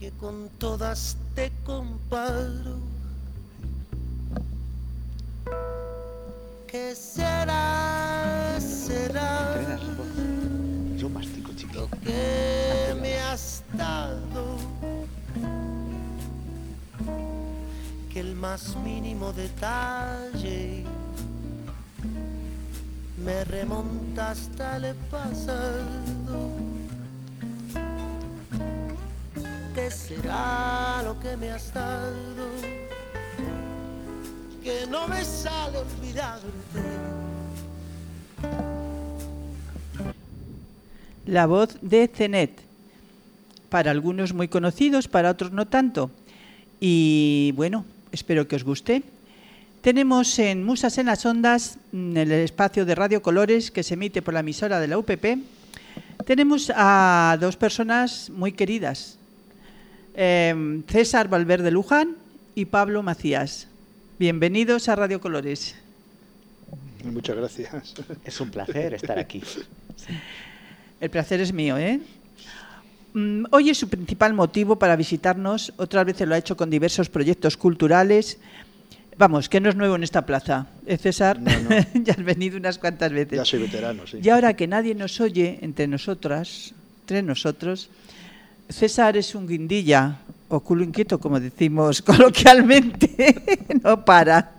que con todas te comparo. ¿Qué será, será Yo mastico, lo chiquillo. que me has dado? Que el más mínimo detalle me remonta hasta el pasado. ¿Qué será lo que me has dado? Que no me sale olvidarte. La voz de Zenet. Para algunos muy conocidos, para otros no tanto. Y bueno, espero que os guste. Tenemos en Musas en las Ondas, en el espacio de Radio Colores que se emite por la emisora de la UPP, tenemos a dos personas muy queridas, César Valverde Luján y Pablo Macías. Bienvenidos a Radio Colores. Muchas gracias. Es un placer estar aquí. El placer es mío, ¿eh? Hoy es su principal motivo para visitarnos. Otras veces lo ha hecho con diversos proyectos culturales. Vamos, que no es nuevo en esta plaza. César, No. ya has venido unas cuantas veces. Ya soy veterano, sí. Y ahora que nadie nos oye entre nosotros, César es un guindilla, o culo inquieto, como decimos coloquialmente. No para.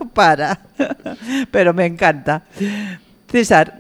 Pero me encanta. César,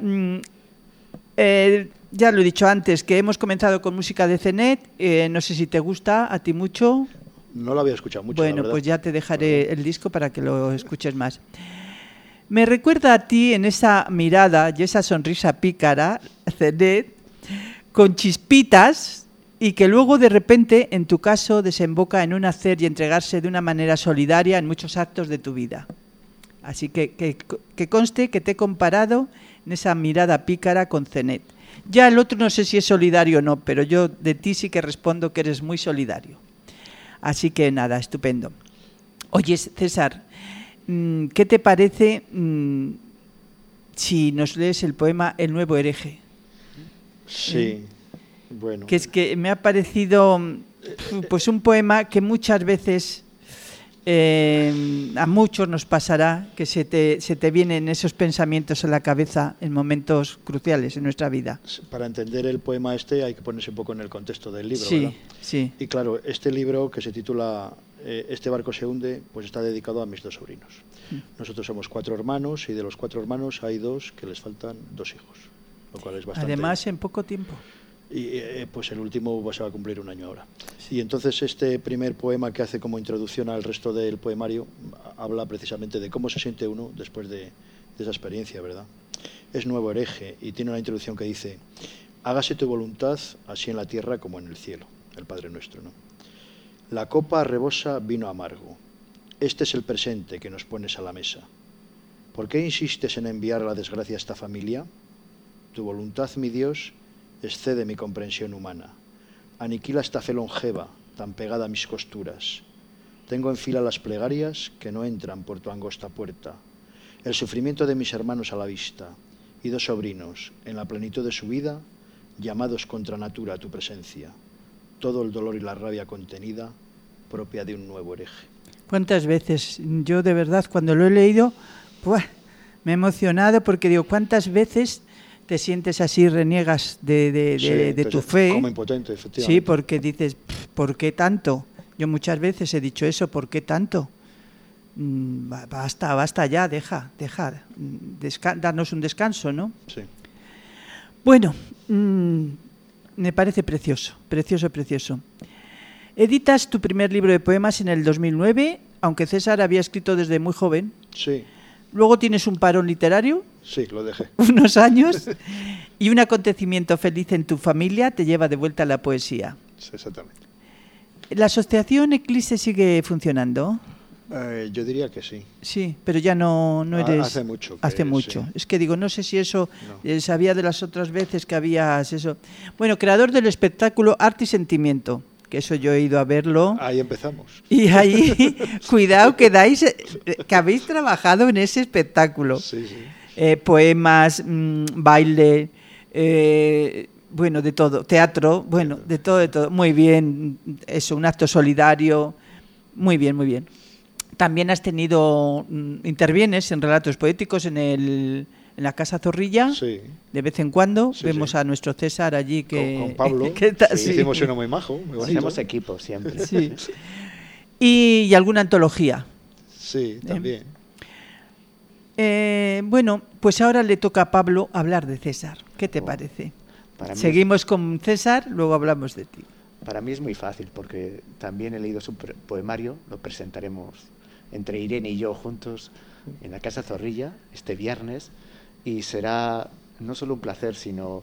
ya lo he dicho antes, que hemos comenzado con música de Zenet. No sé si te gusta, a ti mucho. No lo había escuchado mucho, Bueno, la verdad. pues ya te dejaré el disco para que lo escuches más. Me recuerda a ti en esa mirada y esa sonrisa pícara, Zenet, con chispitas, y que luego de repente, en tu caso, desemboca en un hacer y entregarse de una manera solidaria en muchos actos de tu vida. Así que conste que te he comparado en esa mirada pícara con Zenet. Ya el otro no sé si es solidario o no, pero yo de ti sí que respondo que eres muy solidario. Así que nada, estupendo. Oye, César, ¿qué te parece si nos lees el poema El nuevo hereje? Sí, bueno. Que es que me ha parecido pues un poema que muchas veces a muchos nos pasará, que se te vienen esos pensamientos en la cabeza en momentos cruciales en nuestra vida. Para entender el poema este hay que ponerse un poco en el contexto del libro, Sí, ¿verdad? sí. Y claro, este libro que se titula Este barco se hunde, pues está dedicado a mis dos sobrinos. Nosotros somos 4 hermanos y de los 4 hermanos hay 2 que les faltan 2 hijos, lo cual es bastante. Además, en poco tiempo. Y pues el último se va a cumplir 1 año ahora. Y entonces este primer poema que hace como introducción al resto del poemario habla precisamente de cómo se siente uno después de esa experiencia, ¿verdad? Es nuevo hereje y tiene una introducción que dice: hágase tu voluntad así en la tierra como en el cielo, el Padre Nuestro, ¿no? La copa rebosa vino amargo. Este es el presente que nos pones a la mesa. ¿Por qué insistes en enviar la desgracia a esta familia? Tu voluntad, mi Dios, excede mi comprensión humana. Aniquila esta fe longeva, tan pegada a mis costuras. Tengo en fila las plegarias que no entran por tu angosta puerta. El sufrimiento de mis hermanos a la vista, y 2 sobrinos, en la plenitud de su vida, llamados contra natura a tu presencia. Todo el dolor y la rabia contenida, propia de un nuevo hereje. ¿Cuántas veces? Yo de verdad, cuando lo he leído, ¡buah!, me he emocionado porque digo, ¿cuántas veces te sientes así, reniegas de tu fe? Como impotente, efectivamente. Sí, porque dices, ¿por qué tanto? Yo muchas veces he dicho eso, ¿por qué tanto? Basta ya, deja, darnos un descanso, ¿no? Sí. Bueno, me parece precioso. Editas tu primer libro de poemas en el 2009, aunque César había escrito desde muy joven. Sí. Luego tienes un parón literario. Sí, lo dejé. Unos años. Y un acontecimiento feliz en tu familia te lleva de vuelta a la poesía. Sí, exactamente. ¿La asociación Eclipse sigue funcionando? Yo diría que sí. Sí, pero ya no eres... Hace mucho. Hace mucho. Sí. Es que digo, no sé si eso... No. Sabía de las otras veces que habías eso. Bueno, creador del espectáculo Arte y Sentimiento, que eso yo he ido a verlo. Ahí empezamos. Y ahí, cuidado, que habéis trabajado en ese espectáculo. Sí. Poemas, baile, bueno, de todo, teatro, bueno, de todo, muy bien, eso, un acto solidario, muy bien, muy bien. También has tenido, intervienes en relatos poéticos en la Casa Zorrilla, Sí. de vez en cuando, Sí, vemos sí. a nuestro César allí que... Con Pablo, que está- sí, hicimos uno muy majo, muy bonito. Hacemos equipo siempre. Sí. Y alguna antología. Sí, también. Bueno, pues ahora le toca a Pablo hablar de César. ¿Qué te parece? Para mí, Seguimos con César, luego hablamos de ti. para mí es muy fácil porque también he leído su poemario, lo presentaremos entre Irene y yo juntos en la Casa Zorrilla este viernes y será no solo un placer sino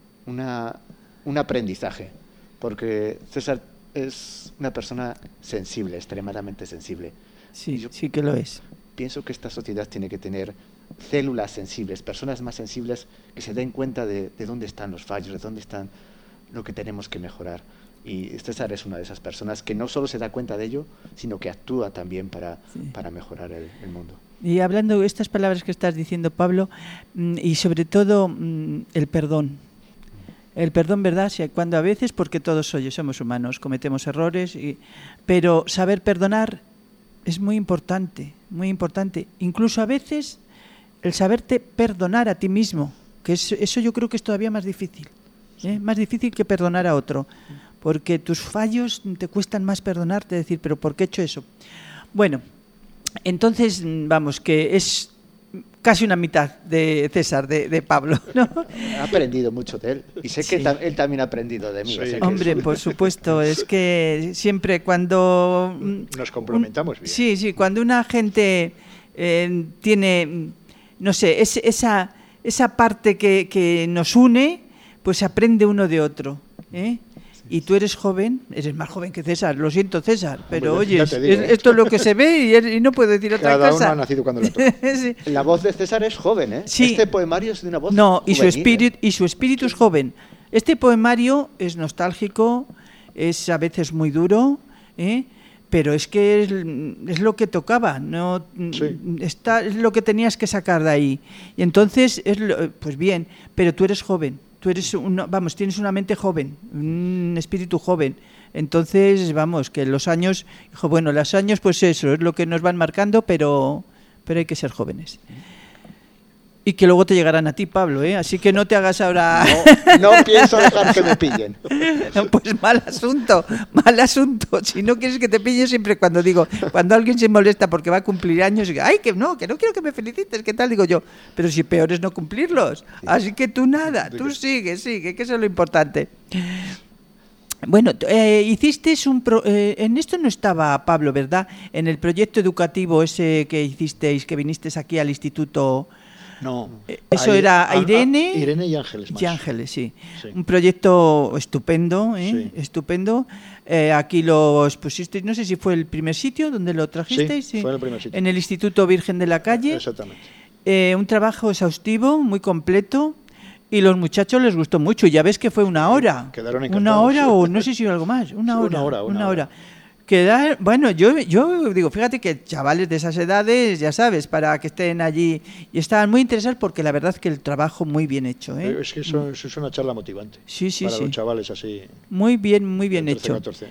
un aprendizaje porque César es una persona sensible, extremadamente sensible. Sí, Y yo sí que lo es. pienso que esta sociedad tiene que tener células sensibles, personas más sensibles que se den cuenta de dónde están los fallos, de dónde están lo que tenemos que mejorar. Y César es una de esas personas que no solo se da cuenta de ello, sino que actúa también para mejorar el mundo. Y hablando de estas palabras que estás diciendo, Pablo, y sobre todo el perdón. El perdón, ¿verdad? Si cuando a veces, porque todos somos humanos, cometemos errores, pero saber perdonar es muy importante, muy importante. Incluso a veces el saberte perdonar a ti mismo, que eso yo creo que es todavía más difícil, más difícil que perdonar a otro, porque tus fallos te cuestan más perdonarte, decir, pero ¿por qué he hecho eso? Bueno, entonces, vamos, que es casi una mitad de César, de Pablo, ¿no? He aprendido mucho de él y sé que Sí. él también ha aprendido de mí. Sí. o sea que Hombre, por supuesto, es que siempre cuando... Nos complementamos bien. Sí, sí, cuando una gente tiene, no sé, esa parte que nos une, pues aprende uno de otro, ¿eh? Y tú eres joven, eres más joven que César, lo siento César, pero Hombre, oye, ya te digo, esto es lo que se ve y no puedo decir otra Cada cosa. uno ha nacido cuando le toca. Sí. La voz de César es joven, ¿eh? Sí. Este poemario es de una voz No, y juvenil, su espíritu es joven. Este poemario es nostálgico, es a veces muy duro, pero es que es lo que tocaba, no Sí. es lo que tenías que sacar de ahí. Y entonces pues bien, pero tú eres joven, tú eres tienes una mente joven, un espíritu joven. Entonces, vamos, que los años, los años pues eso es lo que nos van marcando, pero hay que ser jóvenes. Y que luego te llegarán a ti, Pablo, ¿eh? Así que no te hagas ahora... No pienso dejar que me pillen. Pues mal asunto. Si no quieres que te pille siempre cuando alguien se molesta porque va a cumplir años, y ay, que no quiero que me felicites, ¿qué tal? Digo yo, pero si peor es no cumplirlos. Así que tú nada, tú sigue, que eso es lo importante. Bueno, hiciste en esto no estaba Pablo, ¿verdad? En el proyecto educativo ese que hicisteis, que vinisteis aquí al instituto... No. Eso era Irene. Irene y Ángeles más. Y Ángeles, sí. Sí. Un proyecto estupendo, Sí. estupendo. Aquí lo expusisteis, no sé si fue el primer sitio donde lo trajisteis. Sí, fue en el primer sitio. En el Instituto Virgen de la Calle. Exactamente. Un trabajo exhaustivo, muy completo. Y los muchachos les gustó mucho. Ya ves que fue una hora. Quedaron Una encantados. hora o no sé si algo más. Una Sí, hora. una hora. Bueno, yo digo, fíjate que chavales de esas edades, ya sabes, para que estén allí y estaban muy interesados porque la verdad que el trabajo muy bien hecho, ¿eh? Es que eso es una charla motivante. Sí, para sí. los chavales así. Muy bien de 13, hecho. 14.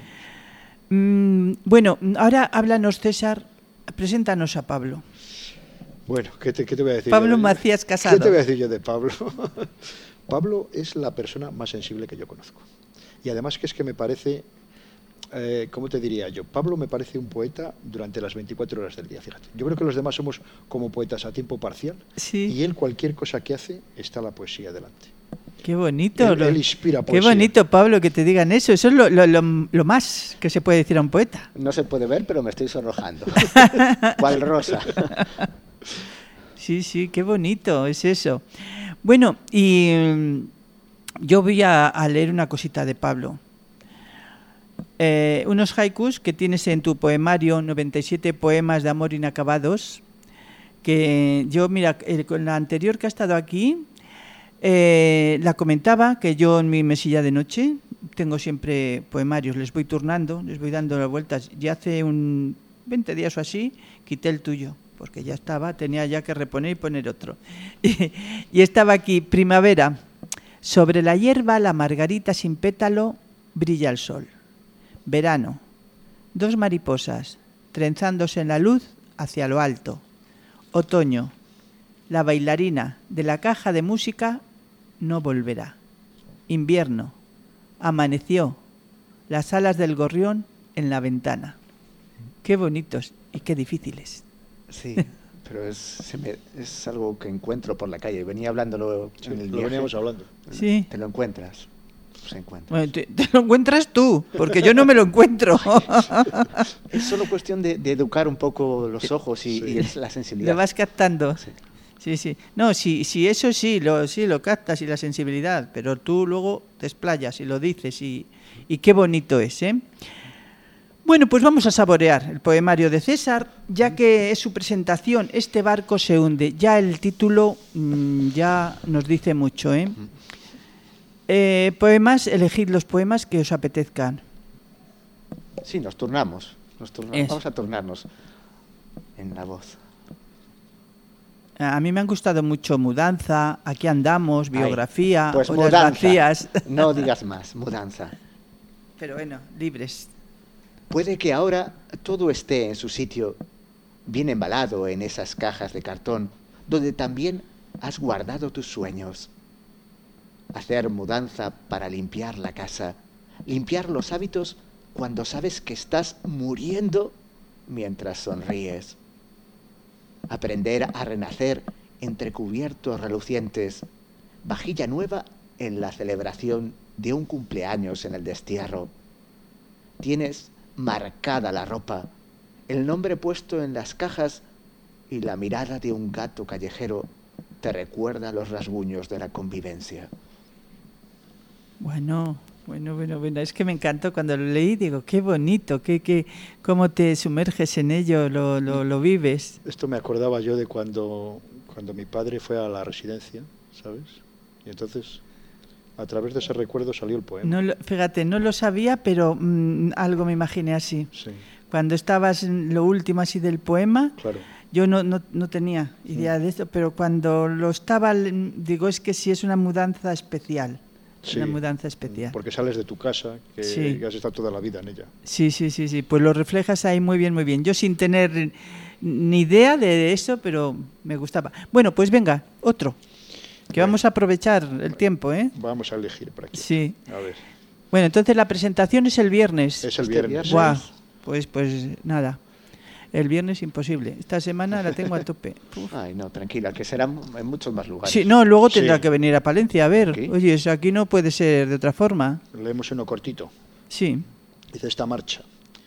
Bueno, ahora háblanos, César, preséntanos a Pablo. Bueno, ¿qué te voy a decir? Pablo yo de- Macías Casado. ¿Qué te voy a decir yo de Pablo? Pablo es la persona más sensible que yo conozco. Y además que es que me parece, ¿cómo te diría yo? Pablo me parece un poeta durante las 24 horas del día, fíjate. Yo creo que los demás somos como poetas a tiempo parcial. Sí. Y él cualquier cosa que hace, está la poesía delante. Qué bonito. Él inspira Qué poesía. bonito, Pablo, que te digan eso. Eso es lo más que se puede decir a un poeta. No se puede ver, pero me estoy sonrojando. ¿Cuál rosa? Sí, qué bonito es eso. Bueno, y yo voy a leer una cosita de Pablo. Unos haikus que tienes en tu poemario, 97 poemas de amor inacabados, que yo, mira, con la anterior que ha estado aquí, la comentaba, que yo en mi mesilla de noche tengo siempre poemarios, les voy turnando, les voy dando las vueltas. Y hace 20 días o así, quité el tuyo, porque ya tenía ya que reponer y poner otro. Y estaba aquí, primavera, Sobre la hierba, la margarita sin pétalo, brilla el sol. Verano. 2 mariposas, trenzándose en la luz hacia lo alto. Otoño. La bailarina de la caja de música no volverá. Invierno. Amaneció. Las alas del gorrión en la ventana. Qué bonitos y qué difíciles. Sí, pero es algo que encuentro por la calle. Venía hablándolo en el Lo viaje. veníamos hablando. Sí. Te lo encuentras. Se encuentra. Bueno, te lo encuentras tú, porque yo no me lo encuentro. Es solo cuestión de educar un poco los ojos y es la sensibilidad. Lo vas captando. Sí. Sí, sí. No, sí, eso sí lo captas y la sensibilidad, pero tú luego te explayas y lo dices y qué bonito es, ¿eh? Bueno, pues vamos a saborear el poemario de César, ya que es su presentación, Este barco se hunde. Ya el título ya nos dice mucho, ¿eh? Poemas, elegid los poemas que os apetezcan. Sí, nos turnamos. Eso. Vamos a turnarnos en la voz. A mí me han gustado mucho Mudanza, Aquí andamos, Biografía, Pues Horas mudanza. vacías. No digas más, mudanza. Pero bueno, libres. Puede que ahora todo esté en su sitio, bien embalado en esas cajas de cartón, donde también has guardado tus sueños. Hacer mudanza para limpiar la casa, limpiar los hábitos cuando sabes que estás muriendo mientras sonríes. Aprender a renacer entre cubiertos relucientes, vajilla nueva en la celebración de un cumpleaños en el destierro. Tienes marcada la ropa, el nombre puesto en las cajas y la mirada de un gato callejero te recuerda los rasguños de la convivencia. Bueno, es que me encantó cuando lo leí, digo, qué bonito, cómo te sumerges en ello, lo vives. Esto me acordaba yo de cuando mi padre fue a la residencia, ¿sabes? Y entonces, a través de ese recuerdo salió el poema. Fíjate, no lo sabía, pero algo me imaginé así. Sí, Cuando estabas en lo último así del poema, claro. yo no tenía idea de esto, pero cuando lo estaba, digo, es que sí es una mudanza especial. Sí, una mudanza especial. Porque sales de tu casa, que has estado toda la vida en ella. Sí, pues lo reflejas ahí muy bien. Yo sin tener ni idea de eso, pero me gustaba. Bueno, pues venga, otro, que vamos a aprovechar el tiempo, ¿eh? Vamos a elegir por aquí. Sí. A ver. Bueno, entonces la presentación es el viernes. Es el viernes. Guau, pues nada. El viernes imposible. Esta semana la tengo a tope. Uf. Ay, no, tranquila, que serán en muchos más lugares. Sí, no, luego tendrá Sí. que venir a Palencia a ver. ¿Aquí? Oye, eso aquí no puede ser de otra forma. Leemos uno cortito. Sí. Dice esta marcha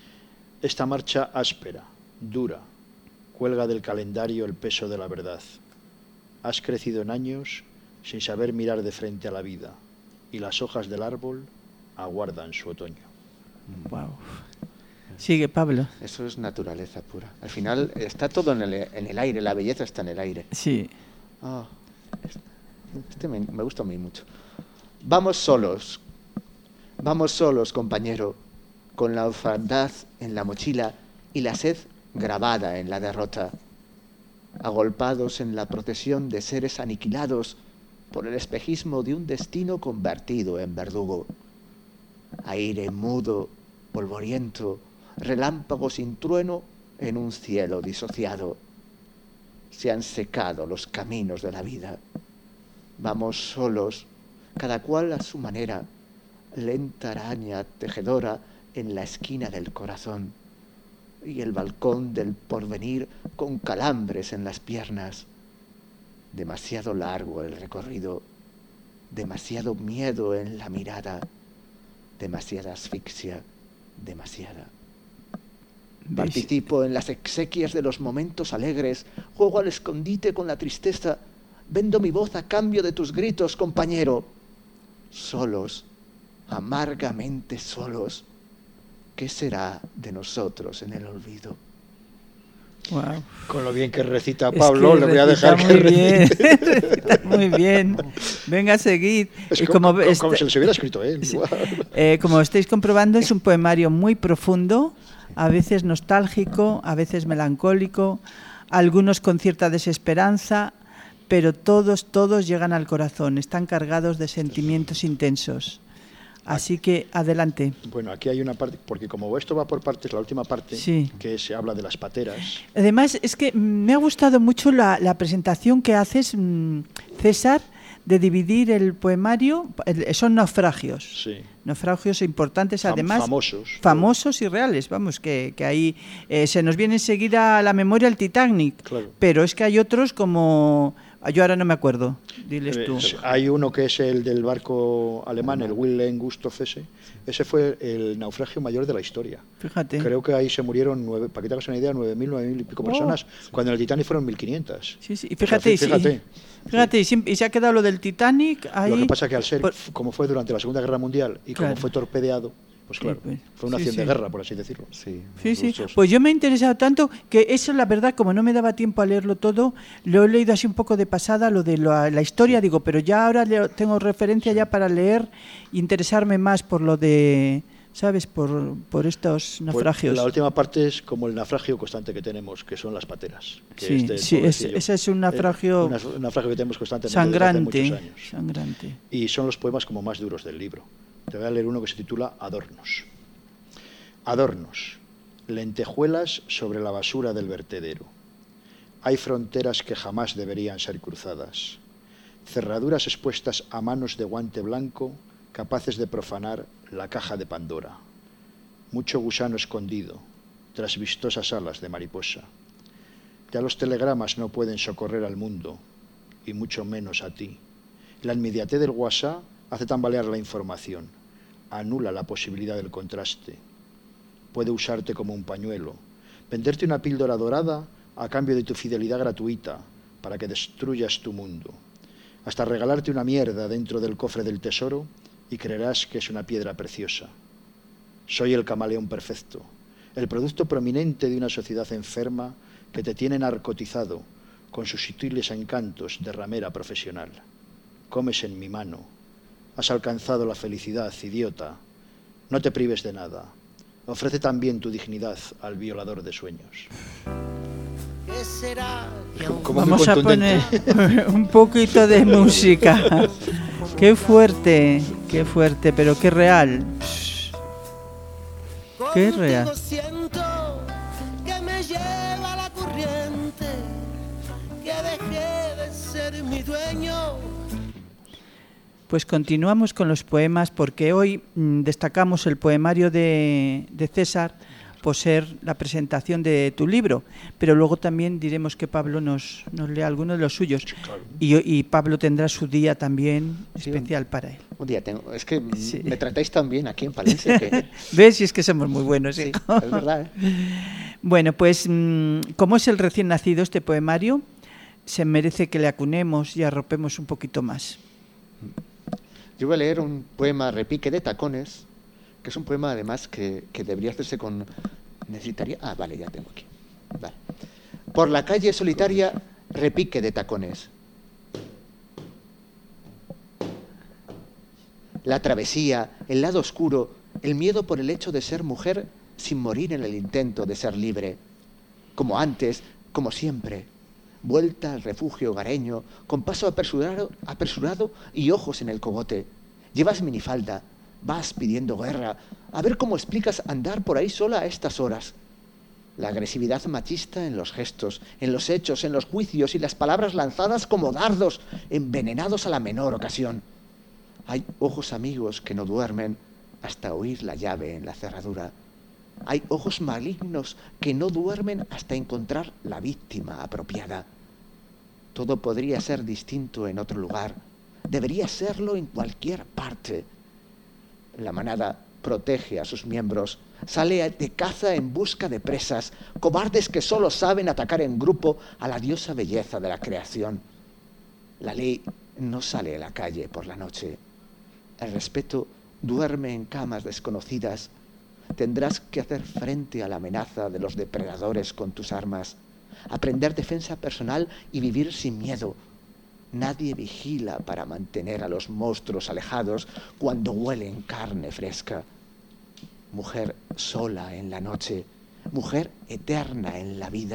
áspera, dura, cuelga del calendario el peso de la verdad. Has crecido en años sin saber mirar de frente a la vida y las hojas del árbol aguardan su otoño. Wow. Sigue, Pablo. Eso es naturaleza pura. Al final está todo en el aire, la belleza está en el aire. Sí. Ah, este me gusta a mí mucho. Vamos solos, compañero, con la orfandad en la mochila y la sed grabada en la derrota, agolpados en la procesión de seres aniquilados por el espejismo de un destino convertido en verdugo. Aire mudo, polvoriento, relámpago sin trueno en un cielo disociado. Se han secado los caminos de la vida. Vamos solos, cada cual a su manera, lenta araña tejedora en la esquina del corazón, y el balcón del porvenir con calambres en las piernas. Demasiado largo el recorrido, demasiado miedo en la mirada, demasiada asfixia, demasiada. Participo en las exequias de los momentos alegres, juego al escondite con la tristeza, vendo mi voz a cambio de tus gritos, compañero. Solos, amargamente solos, ¿qué será de nosotros en el olvido? Wow. Con lo bien que recita Es Pablo, que le voy a recita dejar que muy bien. recite. Recita muy bien. Venga, seguid. Es Y como si los hubiera escrito él. Sí. Igual. Como estáis comprobando, es un poemario muy profundo, a veces nostálgico, a veces melancólico, algunos con cierta desesperanza, pero todos llegan al corazón, están cargados de sentimientos intensos. Así que adelante. Bueno, aquí hay una parte, porque como esto va por partes, la última parte, Sí. que se habla de las pateras. Además, es que me ha gustado mucho la presentación que haces, César, de dividir el poemario. Son naufragios. Sí. Naufragios importantes, además. Famosos. Famosos y reales. Vamos, que ahí se nos viene enseguida a la memoria el Titanic. Claro. Pero es que hay otros como... Yo ahora no me acuerdo. Diles tú. Hay uno que es el del barco alemán, el Wilhelm Gustav ese. Ese fue el naufragio mayor de la historia. Fíjate. Creo que ahí se murieron, para que te hagas una idea, 9.000 y pico personas, cuando en el Titanic fueron 1.500. Sí, sí. Y O sea, fíjate, fíjate. y se ha quedado lo del Titanic ahí. Lo que pasa que al ser, como fue durante la Segunda Guerra Mundial y como Claro. fue torpedeado, pues claro, pues, fue una sí, acción de sí. guerra, por así decirlo. Sí, Sí, los sí. rusos. Pues yo me he interesado tanto que eso, la verdad, como no me daba tiempo a leerlo todo, lo he leído así un poco de pasada, lo de la historia, digo, pero ya ahora tengo referencia ya para leer e interesarme más por lo de, ¿sabes? Por estos naufragios. Pues la última parte es como el naufragio constante que tenemos, que son las pateras. Que Sí, del sí, pobrecillo. ese es un naufragio Un naufragio que tenemos constantemente desde hace muchos sangrante, años. sangrante. Y son los poemas como más duros del libro. Te voy a leer uno que se titula Adornos. Adornos, lentejuelas sobre la basura del vertedero. Hay fronteras que jamás deberían ser cruzadas. Cerraduras expuestas a manos de guante blanco, capaces de profanar la caja de Pandora. Mucho gusano escondido, tras vistosas alas de mariposa. Ya los telegramas no pueden socorrer al mundo, y mucho menos a ti. La inmediatez del WhatsApp hace tambalear la información, anula la posibilidad del contraste. Puede usarte como un pañuelo, venderte una píldora dorada a cambio de tu fidelidad gratuita para que destruyas tu mundo, hasta regalarte una mierda dentro del cofre del tesoro y creerás que es una piedra preciosa. Soy el camaleón perfecto, el producto prominente de una sociedad enferma que te tiene narcotizado con sus sutiles encantos de ramera profesional. Comes en mi mano. Has alcanzado la felicidad, idiota. No te prives de nada. Ofrece también tu dignidad al violador de sueños. ¿Qué será que aún Como muy Vamos a poner contundente. un poquito de música. Qué fuerte, pero qué real. Qué contigo real. siento que me lleva la corriente, que dejé de ser mi dueño. Pues continuamos con los poemas porque hoy destacamos el poemario de César por ser la presentación de tu libro, pero luego también diremos que Pablo nos lea alguno de los suyos y Pablo tendrá su día también Sí, especial para él. Un día tengo. Es que Sí. me tratáis tan bien aquí en Palencia que. ¿Ves? Si es que somos muy buenos. Sí, hijo. es verdad, ¿eh? Bueno, pues como es el recién nacido este poemario, se merece que le acunemos y arropemos un poquito más. Yo voy a leer un poema Repique de tacones, que es un poema además que debería hacerse con... Necesitaría... Ah, vale, ya tengo aquí. Vale. Por la calle solitaria, repique de tacones. La travesía, el lado oscuro, el miedo por el hecho de ser mujer sin morir en el intento de ser libre. Como antes, como siempre. Vuelta al refugio hogareño, con paso apresurado y ojos en el cogote. Llevas minifalda, vas pidiendo guerra. A ver cómo explicas andar por ahí sola a estas horas. La agresividad machista en los gestos, en los hechos, en los juicios y las palabras lanzadas como dardos, envenenados a la menor ocasión. Hay ojos amigos que no duermen hasta oír la llave en la cerradura. Hay ojos malignos que no duermen hasta encontrar la víctima apropiada. Todo podría ser distinto en otro lugar. Debería serlo en cualquier parte. La manada protege a sus miembros, sale de caza en busca de presas, cobardes que solo saben atacar en grupo a la diosa belleza de la creación. La ley no sale a la calle por la noche. El respeto duerme en camas desconocidas. Tendrás que hacer frente a la amenaza de los depredadores con tus armas, aprender defensa personal y vivir sin miedo. Nadie vigila para mantener a los monstruos alejados cuando huelen carne fresca. Mujer sola en la noche, mujer eterna en la vida,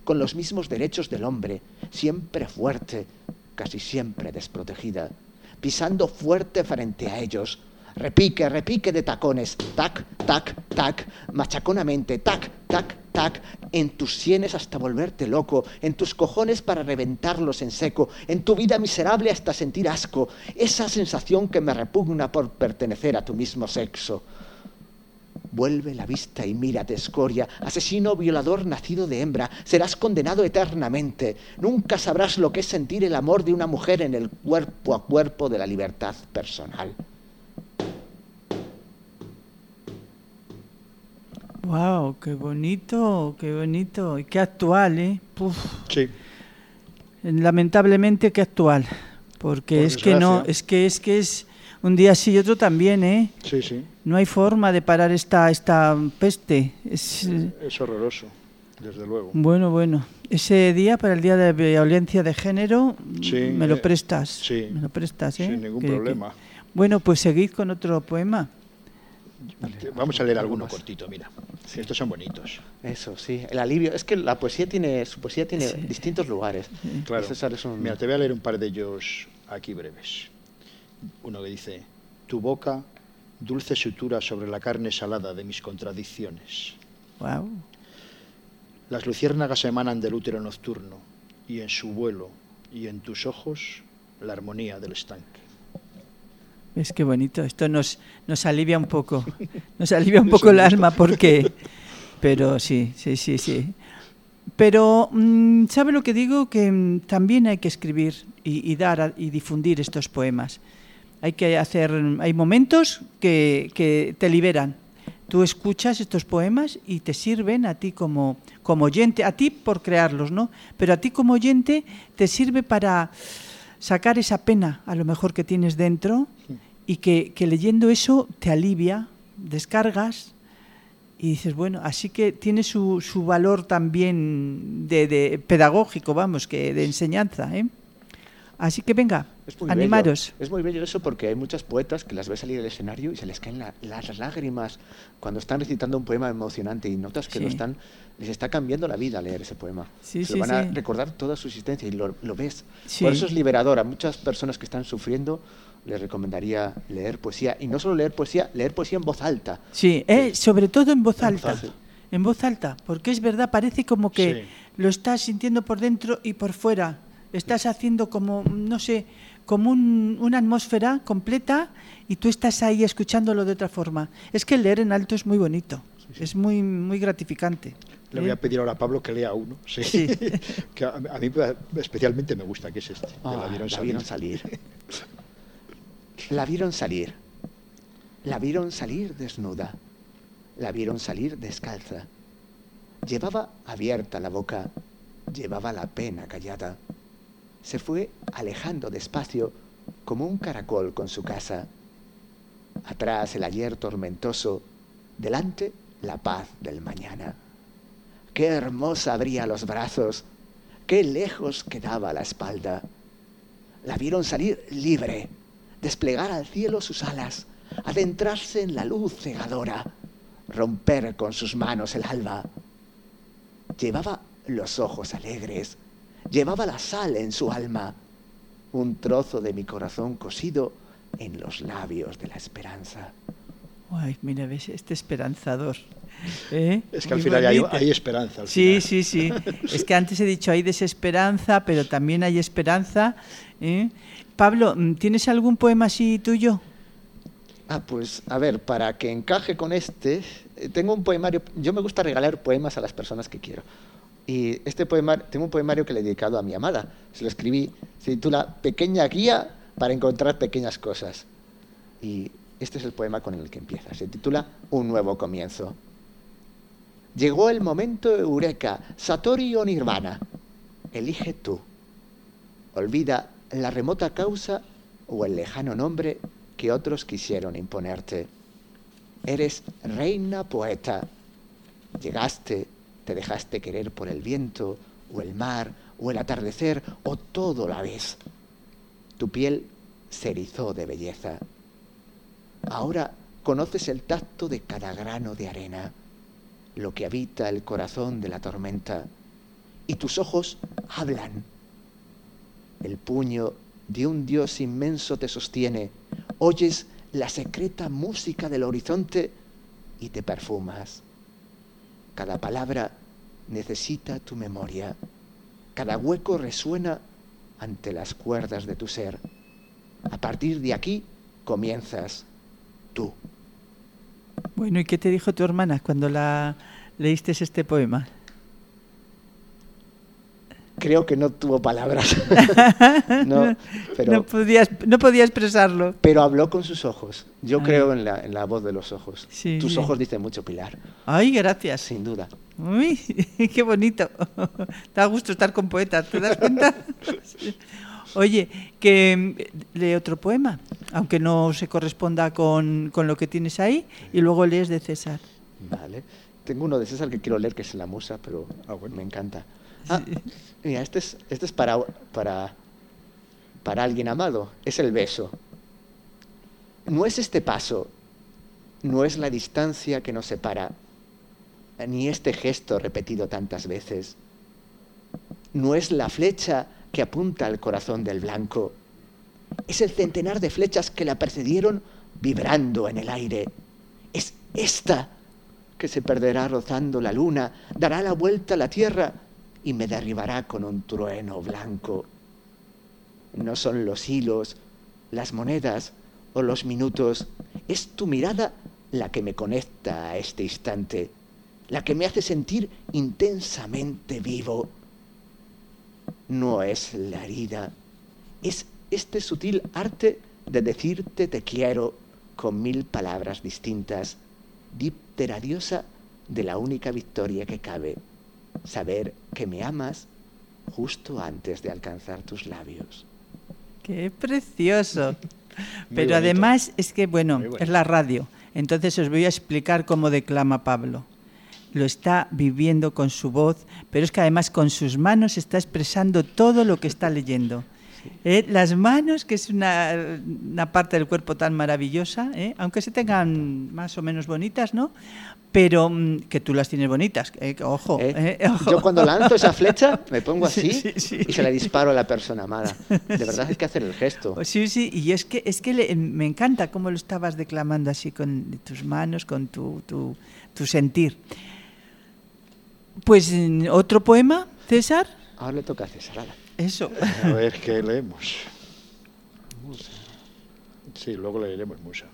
con los mismos derechos del hombre, siempre fuerte, casi siempre desprotegida, pisando fuerte frente a ellos. Repique, repique de tacones, tac, tac, tac, machaconamente, tac, tac, tac, en tus sienes hasta volverte loco, en tus cojones para reventarlos en seco, en tu vida miserable hasta sentir asco, esa sensación que me repugna por pertenecer a tu mismo sexo. Vuelve la vista y mírate, escoria, asesino violador nacido de hembra, serás condenado eternamente. Nunca sabrás lo que es sentir el amor de una mujer en el cuerpo a cuerpo de la libertad personal. Wow, qué bonito y qué actual, ¿eh? Puf. Sí. Lamentablemente qué actual, porque Por es que no, desgracia. es que es un día sí y otro también, ¿eh? Sí, sí. No hay forma de parar esta peste. Es horroroso, desde luego. bueno. Ese día para el día de violencia de género, Sí, me lo prestas. sí, me lo prestas, ¿eh? sin ningún problema. Bueno, pues seguid con otro poema. Vamos a leer alguno más. cortito, mira. Estos son bonitos. Eso, sí, el alivio. Es que su poesía tiene Sí. distintos lugares. Claro. César es un... Mira, te voy a leer un par de ellos aquí breves. Uno que dice: tu boca, dulce sutura sobre la carne salada de mis contradicciones. Wow. Las luciérnagas emanan del útero nocturno, y en su vuelo y en tus ojos la armonía del estanque. Es que bonito, esto nos alivia un poco, el alma, porque, pero sí. Pero, ¿sabe lo que digo? Que también hay que escribir y dar y difundir estos poemas. Hay momentos que te liberan. Tú escuchas estos poemas y te sirven a ti como oyente, a ti por crearlos, ¿no? Pero a ti como oyente te sirve para sacar esa pena, a lo mejor, que tienes dentro, y que leyendo eso te alivia, descargas y dices, bueno, así que tiene su valor también de pedagógico, vamos, que de enseñanza, ¿eh? Así que venga, Es muy animaros. bello. Es muy bello eso, porque hay muchas poetas que las ves salir del escenario y se les caen las lágrimas cuando están recitando un poema emocionante y notas que Sí. les está cambiando la vida leer ese poema. Sí, se sí, lo van a sí. recordar toda su existencia y lo ves. Sí. Por eso es liberador. A muchas personas que están sufriendo les recomendaría leer poesía. Y no solo leer poesía en voz alta. Sí, sobre todo en voz En voz alta. alta. En voz alta, porque es verdad, parece como que Sí. lo estás sintiendo por dentro y por fuera. Estás haciendo como, no sé, como una atmósfera completa y tú estás ahí escuchándolo de otra forma. Es que el leer en alto es muy bonito, es muy, muy gratificante. Le voy a pedir ahora a Pablo que lea uno. Sí. Sí. Que a mí especialmente me gusta, que es este. Que la vieron salir. La vieron salir. La vieron salir desnuda. La vieron salir descalza. Llevaba abierta la boca. Llevaba la pena callada. Se fue alejando despacio como un caracol con su casa. Atrás el ayer tormentoso. Delante la paz del mañana. Qué hermosa abría los brazos. Qué lejos quedaba la espalda. La vieron salir libre. Desplegar al cielo sus alas, adentrarse en la luz cegadora, romper con sus manos el alba. Llevaba los ojos alegres, llevaba la sal en su alma, un trozo de mi corazón cosido en los labios de la esperanza. Ay, mira, ves, este esperanzador. ¿Eh? Es que al Muy final bonito. hay esperanza. Al Sí, final. sí. Es que antes he dicho hay desesperanza, pero también hay esperanza, ¿eh? Pablo, ¿tienes algún poema así tuyo? Pues a ver, para que encaje con tengo un poemario. Yo me gusta regalar poemas a las personas que quiero. Y tengo un poemario que le he dedicado a mi amada. Se lo escribí, se titula Pequeña guía para encontrar pequeñas cosas. Y este es el poema con el que empieza. Se titula Un nuevo comienzo. Llegó el momento eureka, Satori o Nirvana. Elige tú. Olvida la remota causa o el lejano nombre que otros quisieron imponerte. Eres reina poeta. Llegaste, te dejaste querer por el viento, o el mar, o el atardecer, o todo a la vez. Tu piel se erizó de belleza. Ahora conoces el tacto de cada grano de arena, lo que habita el corazón de la tormenta, y tus ojos hablan. El puño de un Dios inmenso te sostiene. Oyes la secreta música del horizonte y te perfumas. Cada palabra necesita tu memoria. Cada hueco resuena ante las cuerdas de tu ser. A partir de aquí comienzas tú. Bueno, ¿y qué te dijo tu hermana cuando leíste este poema? Creo que no tuvo palabras. No, pero, no podía expresarlo. Pero habló con sus ojos. Yo creo en la voz de los ojos. Sí, Tus sí. ojos dicen mucho, Pilar. Ay, gracias. Sin duda. Uy, qué bonito. Da gusto estar con poetas, ¿te das cuenta? Sí. Oye, que lee otro poema, aunque no se corresponda con lo que tienes ahí, y luego lees de César. Vale. Tengo uno de César que quiero leer, que es La Musa, pero bueno. Me encanta. Mira, este es para alguien amado. Es el beso. No es este paso, no es la distancia que nos separa, ni este gesto repetido tantas veces. No es la flecha que apunta al corazón del blanco. Es el centenar de flechas que la precedieron vibrando en el aire. Es esta que se perderá rozando la luna, dará la vuelta a la tierra y me derribará con un trueno blanco. No son los hilos, las monedas o los minutos. Es tu mirada la que me conecta a este instante, la que me hace sentir intensamente vivo. No es la herida, es este sutil arte de decirte te quiero con 1000 palabras distintas, díptera diosa de la única victoria que cabe, saber que me amas justo antes de alcanzar tus labios. ¡Qué precioso! Pero bonito. además es que, bueno, es la radio. Entonces os voy a explicar cómo declama Pablo. Lo está viviendo con su voz, pero es que además con sus manos está expresando todo lo que está leyendo. Las manos, que es una parte del cuerpo tan maravillosa, aunque se tengan más o menos bonitas, ¿no? Pero que tú las tienes bonitas, ojo, ojo. Yo cuando lanzo esa flecha me pongo así sí. y se la disparo a la persona amada. De verdad hay que hacer el gesto. Sí, y es que me encanta cómo lo estabas declamando así con tus manos, con tu sentir. Pues otro poema, César. Ahora le toca a César. Ala. Eso. A ver qué leemos. Sí, luego leeremos Musa.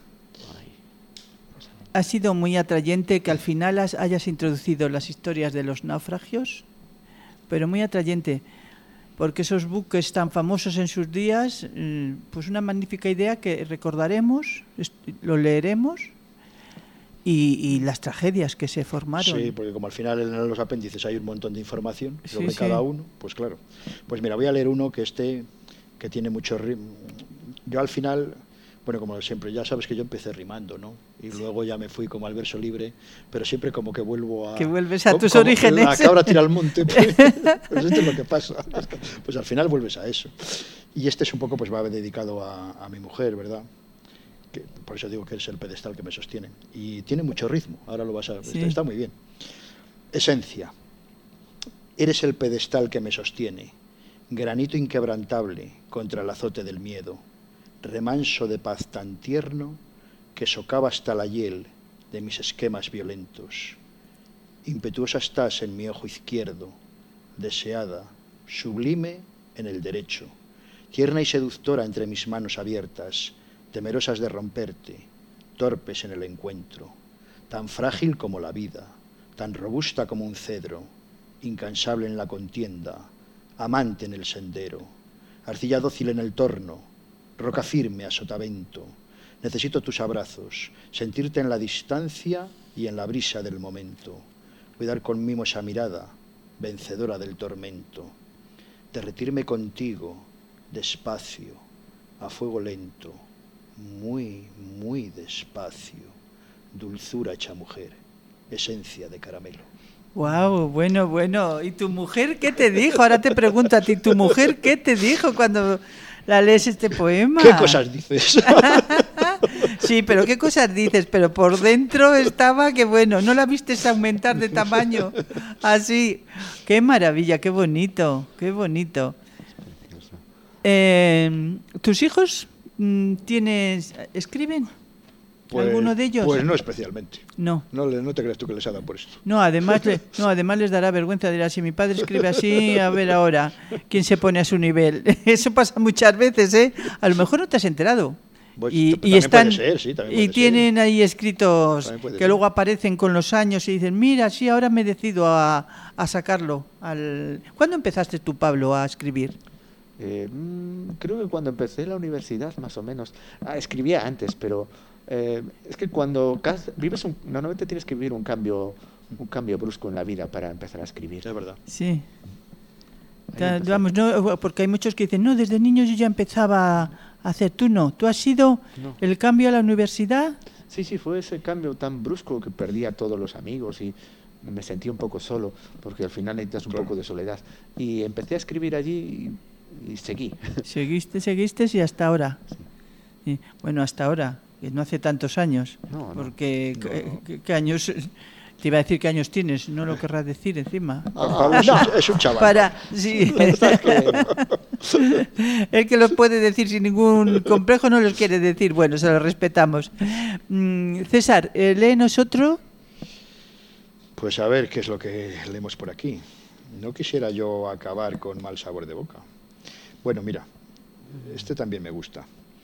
Ha sido muy atrayente que al final hayas introducido las historias de los naufragios, pero muy atrayente, porque esos buques tan famosos en sus días, pues una magnífica idea que recordaremos, lo leeremos, y las tragedias que se formaron. Sí, porque como al final en los apéndices hay un montón de información sobre Sí. cada uno, pues claro. Pues mira, voy a leer uno que tiene mucho ritmo. Yo al final, bueno, como siempre, ya sabes que yo empecé rimando, ¿no? Y luego ya me fui como al verso libre, pero siempre como que vuelvo a... Que vuelves a tus como orígenes. La cabra tira al monte, pues esto es lo que pasa. Pues al final vuelves a eso. Y este es un poco, pues va dedicado a mi mujer, ¿verdad? Que, por eso digo que es el pedestal que me sostiene. Y tiene mucho ritmo, ahora lo vas a... Sí. Está muy bien. Esencia. Eres el pedestal que me sostiene, granito inquebrantable contra el azote del miedo, remanso de paz tan tierno que socava hasta la hiel de mis esquemas violentos. Impetuosa estás en mi ojo izquierdo, deseada, sublime en el derecho, tierna y seductora entre mis manos abiertas, temerosas de romperte, torpes en el encuentro, tan frágil como la vida, tan robusta como un cedro, incansable en la contienda, amante en el sendero, arcilla dócil en el torno, roca firme a sotavento. Necesito tus abrazos, sentirte en la distancia y en la brisa del momento, cuidar con mimo esa mirada, vencedora del tormento, derretirme contigo, despacio, a fuego lento, muy, muy despacio, dulzura hecha mujer, esencia de caramelo. Wow, bueno. ¿Y tu mujer qué te dijo? Ahora te pregunto a ti, ¿tu mujer qué te dijo cuando la lees este poema? ¿Qué cosas dices? Sí, pero qué cosas dices, pero por dentro estaba que bueno, no la viste aumentar de tamaño. Así, qué maravilla, qué bonito, qué bonito. ¿Tus hijos escriben? ¿Alguno de ellos? Pues no especialmente. No. No te creas tú que les ha dado por esto. No, además les dará vergüenza, dirá, si mi padre escribe así, a ver ahora, ¿quién se pone a su nivel? Eso pasa muchas veces, ¿eh? A lo mejor no te has enterado. Pues, Y también están puede ser, sí, también y puede tienen ahí escritos También puede que ser. luego aparecen con los años y dicen, mira, sí, ahora me decido a sacarlo. ¿Cuándo empezaste tú, Pablo, a escribir? Creo que cuando empecé la universidad, más o menos. Escribía antes, pero es que cuando vives normalmente tienes que vivir un cambio brusco en la vida para empezar a escribir. Es verdad. Sí. Ahí empezó. Vamos, no, porque hay muchos que dicen, no, desde niño yo ya empezaba a hacer. Tú no. ¿Tú has sido No. el cambio a la universidad? Sí, fue ese cambio tan brusco que perdí a todos los amigos y me sentí un poco solo, porque al final necesitas un poco de soledad. Y empecé a escribir allí y seguí. Seguiste y hasta ahora. Sí. Bueno, hasta ahora, que no hace tantos años. No. Porque, ¿qué años? Te iba a decir qué años tienes, no lo querrás decir encima. Pablo es un chaval. Sí. Pensás que- El que los puede decir sin ningún complejo no los quiere decir. Bueno, se lo respetamos. César, léenos otro. Pues a ver qué es lo que leemos por aquí. No quisiera yo acabar con mal sabor de boca. Bueno, mira, este también me gusta.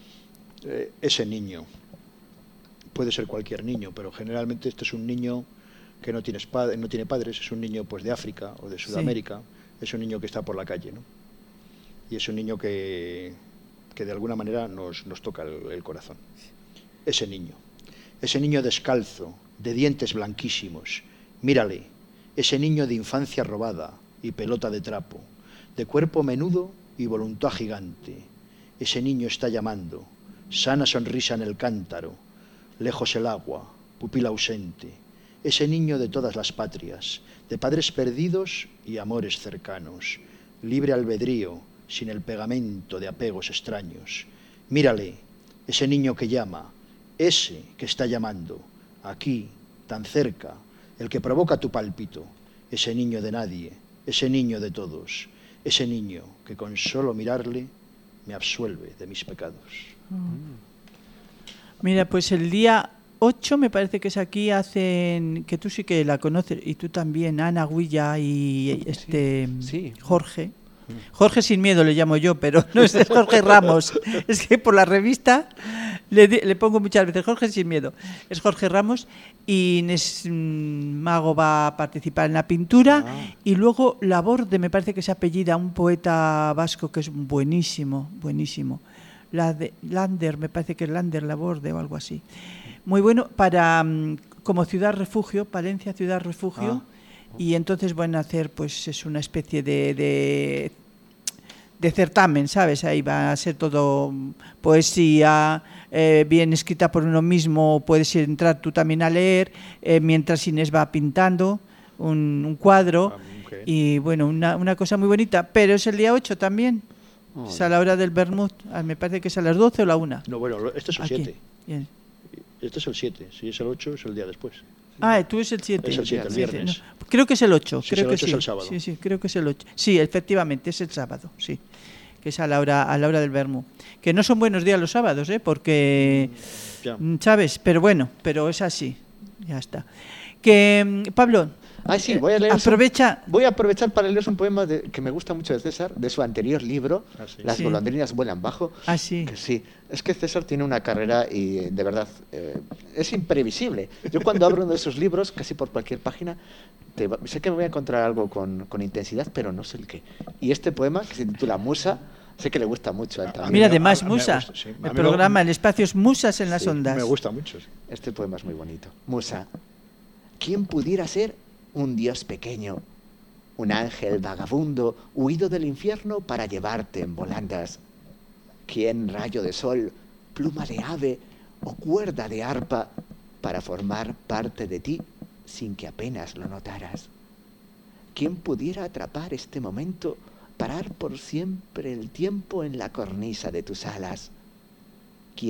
Ese niño. Puede ser cualquier niño, pero generalmente este es un niño que no tiene padres, es un niño pues de África o de Sudamérica, es un niño que está por la calle, ¿no? Y es un niño que de alguna manera nos toca el corazón. Ese niño descalzo, de dientes blanquísimos, mírale, ese niño de infancia robada y pelota de trapo, de cuerpo menudo y voluntad gigante. Ese niño está llamando, sana sonrisa en el cántaro, lejos el agua, pupila ausente. Ese niño de todas las patrias, de padres perdidos y amores cercanos, libre albedrío, sin el pegamento de apegos extraños. Mírale, ese niño que llama, ese que está llamando, aquí, tan cerca, el que provoca tu pálpito, ese niño de nadie, ese niño de todos, ese niño que con solo mirarle me absuelve de mis pecados. Mira, pues el día 8 me parece que es aquí, hacen, que tú sí que la conoces, y tú también, Ana Huilla y Sí. Jorge. Jorge sin miedo le llamo yo, pero no es Jorge Ramos. Es que por la revista le pongo muchas veces Jorge sin miedo. Es Jorge Ramos y Inés Mago va a participar en la pintura y luego Laborde, me parece que se apellida, un poeta vasco que es buenísimo, buenísimo. Lander, me parece que es Lander Laborde o algo así. Muy bueno para como ciudad refugio, Palencia ciudad refugio. Y entonces van a hacer, pues es una especie de certamen, ¿sabes? Ahí va a ser todo poesía, bien escrita por uno mismo, puedes entrar tú también a leer, mientras Inés va pintando un cuadro. Y bueno, una cosa muy bonita, pero es el día 8 también. Es a la hora del vermut, me parece que es a las 12 o la 1. No, bueno, este es el Aquí. 7. Bien. Este es el 7. Si es el 8, es el día después. Tú es el 7. Es el 7, el viernes. No, creo que es el 8. Si Creo es el que 8 es el sábado. Sí, creo que es el 8. Sí, efectivamente, es el sábado, sí. Que es a la hora del vermú. Que no son buenos días los sábados, porque, Ya. ¿sabes? Pero bueno, pero es así. Ya está. Que, Pablo, Sí, voy a leer. aprovecha. Voy a aprovechar para leeros un poema que me gusta mucho de César, de su anterior libro, Sí. Las Sí. golondrinas vuelan bajo. Sí. Que sí, es que César tiene una carrera y de verdad es imprevisible. Yo cuando abro uno de esos libros, casi por cualquier página, sé que me voy a encontrar algo con intensidad, pero no sé el qué. Y este poema, que se titula Musa, sé que le gusta mucho a él también. Mira, a mí además, me Musa. gusta, sí. A El mí me- programa, el espacio es Musas en las Sí, ondas. Me gusta mucho. Sí. Este poema es muy bonito. Musa, ¿quién pudiera ser un dios pequeño, un ángel vagabundo huido del infierno para llevarte en volandas? ¿Quién rayo de sol, pluma de ave o cuerda de arpa para formar parte de ti sin que apenas lo notaras? ¿Quién pudiera atrapar este momento, parar por siempre el tiempo en la cornisa de tus alas? ¿Quién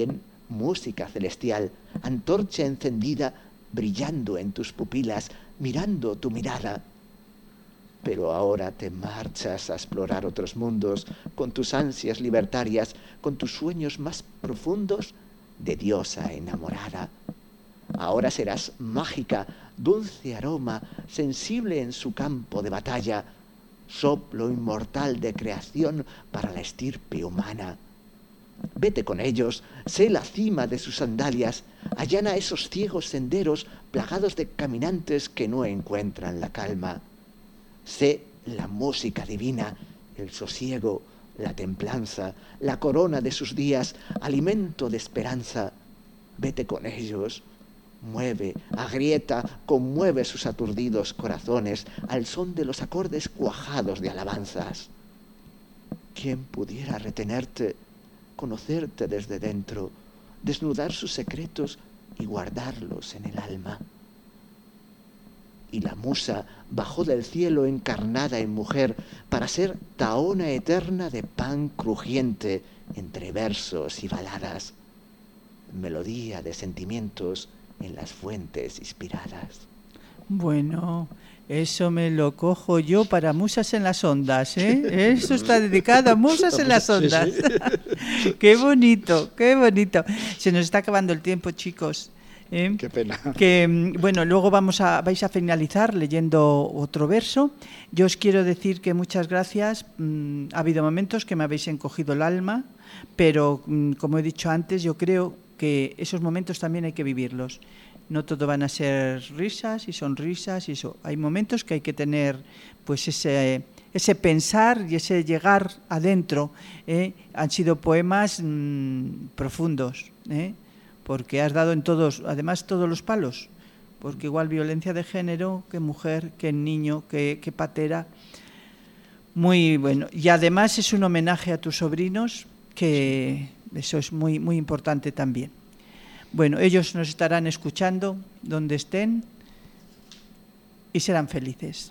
música celestial, antorcha encendida, brillando en tus pupilas, mirando tu mirada. Pero ahora te marchas a explorar otros mundos, con tus ansias libertarias, con tus sueños más profundos de diosa enamorada. Ahora serás mágica, dulce aroma, sensible en su campo de batalla, soplo inmortal de creación para la estirpe humana. Vete con ellos, sé la cima de sus sandalias, allana esos ciegos senderos plagados de caminantes que no encuentran la calma. Sé la música divina, el sosiego, la templanza, la corona de sus días, alimento de esperanza. Vete con ellos, mueve, agrieta, conmueve sus aturdidos corazones al son de los acordes cuajados de alabanzas. ¿Quién pudiera retenerte, conocerte desde dentro, desnudar sus secretos y guardarlos en el alma? Y la musa bajó del cielo encarnada en mujer para ser tahona eterna de pan crujiente entre versos y baladas, melodía de sentimientos en las fuentes inspiradas. Bueno, eso me lo cojo yo para Musas en las Ondas, ¿eh? Eso está dedicado a Musas en las Ondas. Sí. Qué bonito, qué bonito. Se nos está acabando el tiempo, chicos. Qué pena. Que, bueno, luego vais a finalizar leyendo otro verso. Yo os quiero decir que muchas gracias. Ha habido momentos que me habéis encogido el alma, pero como he dicho antes, yo creo que esos momentos también hay que vivirlos. No todo van a ser risas y sonrisas y eso. Hay momentos que hay que tener pues ese pensar y ese llegar adentro. Han sido poemas profundos, porque has dado en todos, además todos los palos, porque igual violencia de género, que mujer, que niño, que patera. Muy bueno. Y además es un homenaje a tus sobrinos, que eso es muy, muy importante también. Bueno, ellos nos estarán escuchando donde estén y serán felices.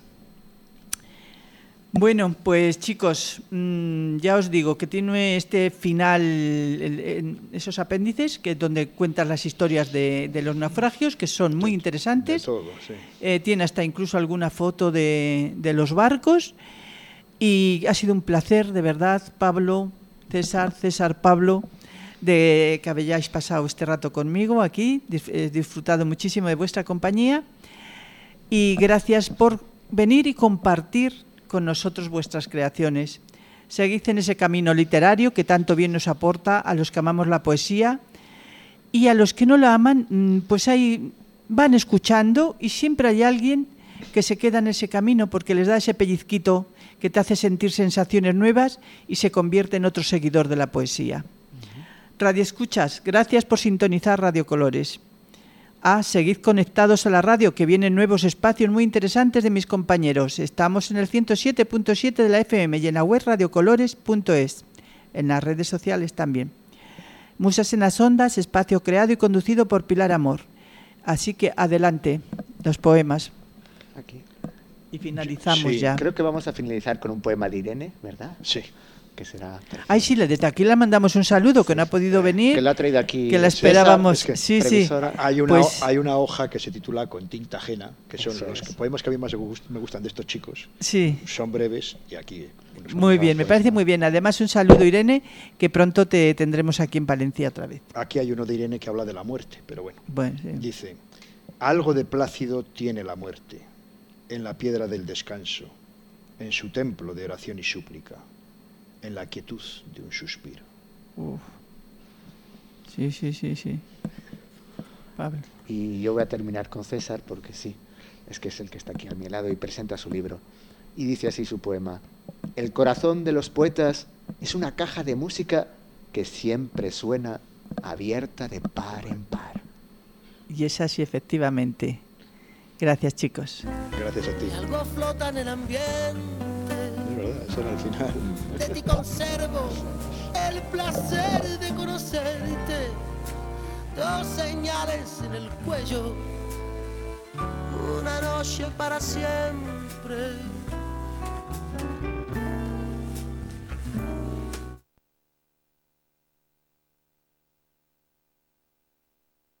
Bueno, pues chicos, ya os digo que tiene este final, esos apéndices, que es donde cuentas las historias de los naufragios, que son muy interesantes. De todo, sí. Tiene hasta incluso alguna foto de los barcos. Y ha sido un placer, de verdad, Pablo, César, Pablo, de que hayáis pasado este rato conmigo aquí. He disfrutado muchísimo de vuestra compañía. Y gracias por venir y compartir con nosotros vuestras creaciones. Seguid en ese camino literario que tanto bien nos aporta a los que amamos la poesía, y a los que no la aman, pues ahí van escuchando, y siempre hay alguien que se queda en ese camino porque les da ese pellizquito que te hace sentir sensaciones nuevas y se convierte en otro seguidor de la poesía. Radio Escuchas, gracias por sintonizar Radio Colores. Seguid conectados a la radio, que vienen nuevos espacios muy interesantes de mis compañeros. Estamos en el 107.7 de la FM y en la web radiocolores.es. En las redes sociales también. Musas en las Ondas, espacio creado y conducido por Pilar Amor. Así que adelante, los poemas. Aquí. Y finalizamos sí, ya. Creo que vamos a finalizar con un poema de Irene, ¿verdad? Sí. Que será... Ay, sí, desde aquí le mandamos un saludo, que no ha podido venir. Que la ha traído aquí. Que la esperábamos. César, sí. Hay una hoja que se titula Con tinta ajena, que son los poemas que a mí más me gustan de estos chicos. Sí. Son breves y aquí... Muy bien, me parece muy bien. Además, un saludo, Irene, que pronto te tendremos aquí en Valencia otra vez. Aquí hay uno de Irene que habla de la muerte, pero bueno. Sí. Dice: algo de plácido tiene la muerte, en la piedra del descanso, en su templo de oración y súplica, en la quietud de un suspiro. Uf. Sí. Pablo. Y yo voy a terminar con César, porque sí, es que es el que está aquí a mi lado y presenta su libro. Y dice así su poema: el corazón de los poetas es una caja de música que siempre suena abierta de par en par. Y es así, efectivamente. Gracias, chicos. Gracias a ti. Y algo flota en el ambiente. Es verdad, eso era el final. De ti conservo el placer de conocerte. Dos señales en el cuello. Una noche para siempre.